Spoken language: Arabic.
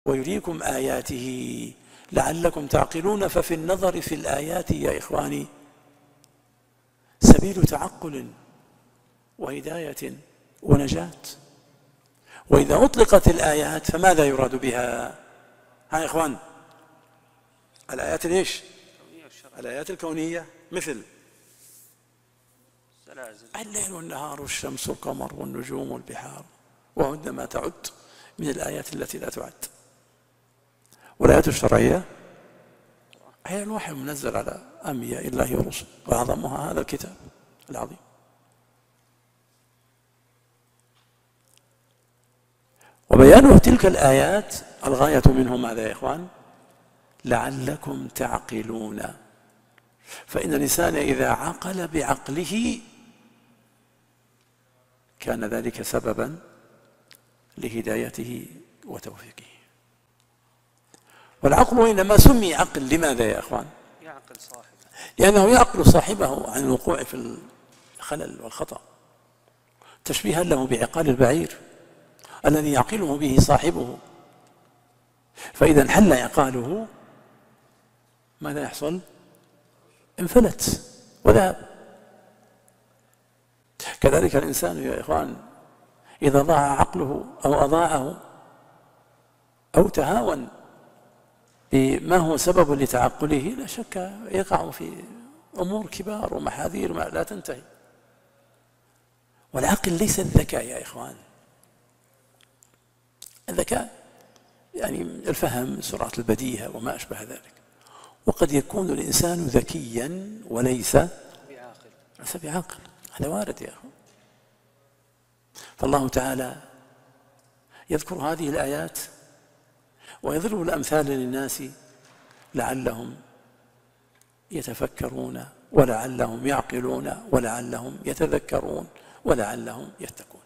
ويريكم آياته لعلكم تعقلون. ففي النظر في الآيات يا إخواني سبيل تعقل وهداية ونجاة. وإذا أطلقت الآيات فماذا يراد بها؟ ها يا إخوان، الآيات ليش؟ الآيات الكونية مثل الليل والنهار والشمس والقمر والنجوم والبحار، وعندما تعد من الآيات التي لا تعد. والآيات الشرعية هي الوحي المنزل على أنبياء الله ورسله، وأعظمها هذا الكتاب العظيم. وبيان تلك الآيات الغاية منه ماذا يا إخوان؟ لعلكم تعقلون. فإن الإنسان إذا عقل بعقله كان ذلك سببا لهدايته وتوفيقه. والعقل إنما سمي عقل لماذا يا إخوان؟ يعقل صاحبه، لأنه يعقل صاحبه عن الوقوع في الخلل والخطأ، تشبيها له بعقال البعير الذي يعقله به صاحبه. فإذا انحل عقاله ماذا يحصل؟ انفلت وذهب. كذلك الإنسان يا إخوان إذا ضاع عقله أو أضاعه أو تهاون بما هو سبب لتعقله لا شك يقع في أمور كبار ومحاذير ما لا تنتهي. والعقل ليس الذكاء يا إخوان. الذكاء يعني الفهم، سرعة البديهة وما أشبه ذلك. وقد يكون الإنسان ذكيا وليس بعاقل، هذا وارد يا أخوان. فالله تعالى يذكر هذه الآيات ويضرب الأمثال للناس لعلهم يتفكرون ولعلهم يعقلون ولعلهم يتذكرون ولعلهم يتقون.